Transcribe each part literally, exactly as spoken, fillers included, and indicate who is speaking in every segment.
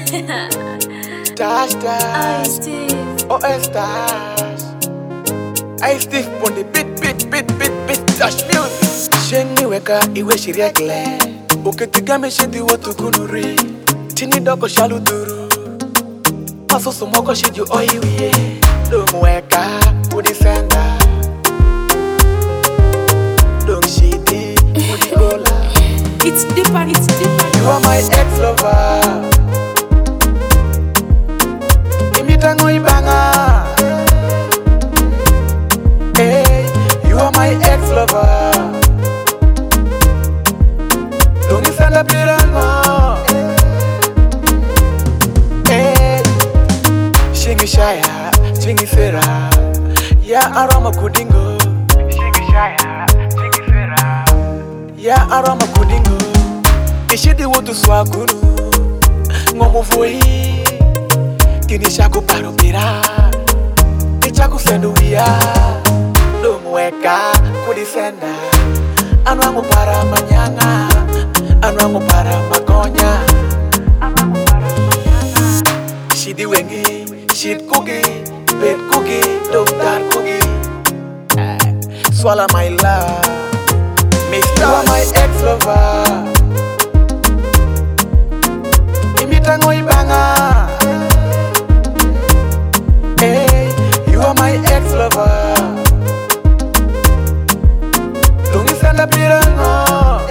Speaker 1: Dash dash.
Speaker 2: Ice Steve.
Speaker 1: Oh, S dash. Ice Steve on the beat, beat, beat, beat, beat, dash music. Shengi weka iwe shiriekle. Ukitigame shidi watu kunuri. Tini doko shaluduru. Paso sumoko shidi oiwiye. Dong weka udi senda. Dong shidi udi gola.
Speaker 2: It's deeper, it's deeper.
Speaker 1: You are my ex-lover. Imitango ibanga. Hey, you are my ex-lover. Don't you send a pirango. Hey, Shingi Shaya, Shingi Sera. Ya aroma kudingo. Shingi Shaya, Shingi Sera. Ya aroma kudingo. Ishidi wotu swaguru. Ngomu vui. Kini shaku parupira. Ichaku sendu wia. Domu weka kudisenda. Anu angu para manyanga. Anu angu para makonya. Shidi wengi. Shit cookie. Bed cookie. Doktar cookie. Swallow my love. Mister You are my ex-lover. Imitango ibanga. Hey, you are my ex-lover. Lungi senda pirango.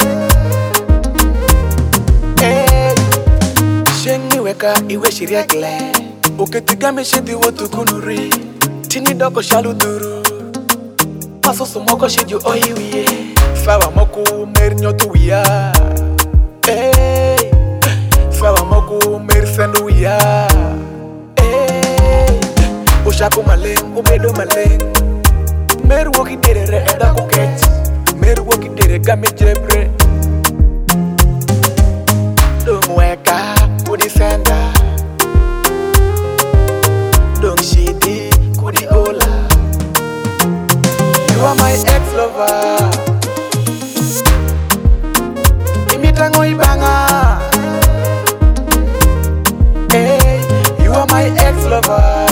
Speaker 1: Hey, Shengi weka iwe shiriekle. Ukitigame shidi watu kunuri. Tini doko shaluduru. Paso sumoko shidi oiwiye. Sawa moku mer nyotu wia. Hey, sawa moku mer sendu wia. Hey, ushaku maleng, ubedo maleng. Mer woki dere re eda kuket. Mer woki dere game jebre. Dong weka kudi senda. Dong shidi kudi ola. You are my ex-lover. Imitango ibanga. Hey, you are my ex-lover.